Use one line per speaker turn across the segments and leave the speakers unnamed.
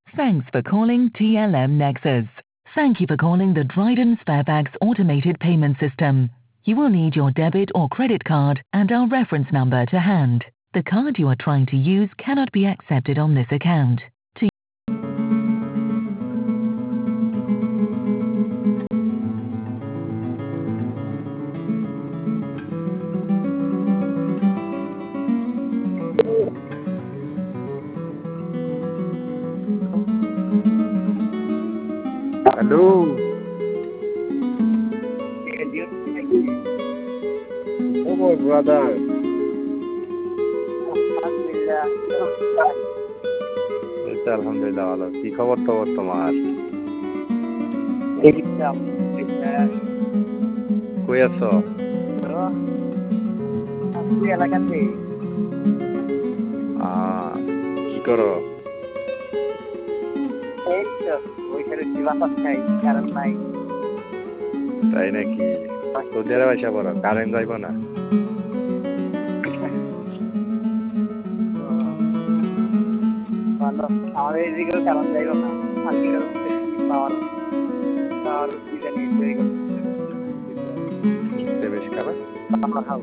Thanks for calling TLM Nexus. Thank you for calling the Dryden Sparebags automated payment system. You will need your debit or credit card and our reference number to hand. The card you are trying to use cannot be accepted on this account.
Hello. Oh, brother. আলহামদুলিল্লাহ ভালো। কি খবর তোমার? কই আছো?
এলাকাতে।
কি করো?
এই তো ওইখানে বাতাস খাই, কারণ নাই।
তাই নাকি? সৌদি আরবে এসে পড়ো, কারেন্ট যাইব না?
ভালো, আমাদের এদিকেও কারেন্ট যাইব না। পাওয়ার ডিজাইন তৈরি করতে
বেশ খারাপ।
আমার হাউস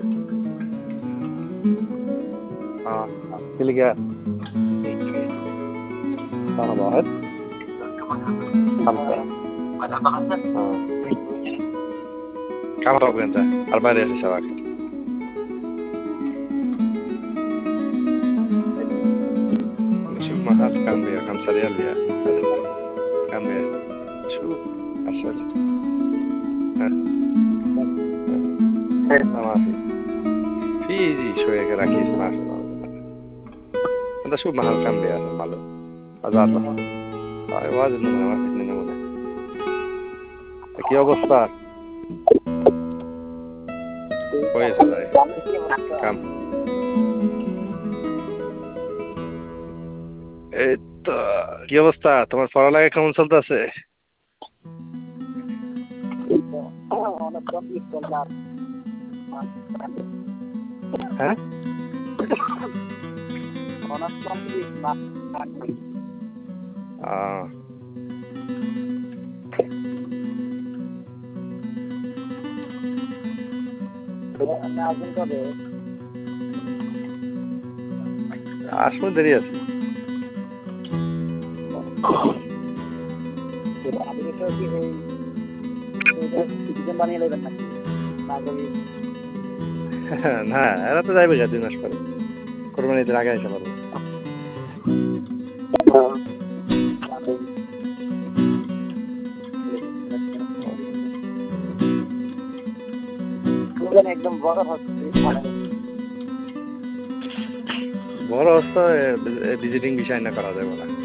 كلها أربعة واحد خمسة كم ربع أنت؟ 4 ريال سواك شوف ما هذا كم بيا 5 ريال بيا كم بيا شوف أسأل ما في شوية كراكيس ما في أنت شوف محل كم بيا ماله أزار هاي واجد نمونة ما في نمونة كيف أبصر كويس هذا كم তো কি অবস্থা তোমার পড়ালেখা কেমন চলতেছে? হ্যাঁ আসবো দেরি আছে না এরা তো যাইবে 2 মাস পরে কোরবানিতে আগে এসে পারবো
একদম বড় হচ্ছে
বড় হচ্ছে ভিজিটিং বিষয় না করা যাবে না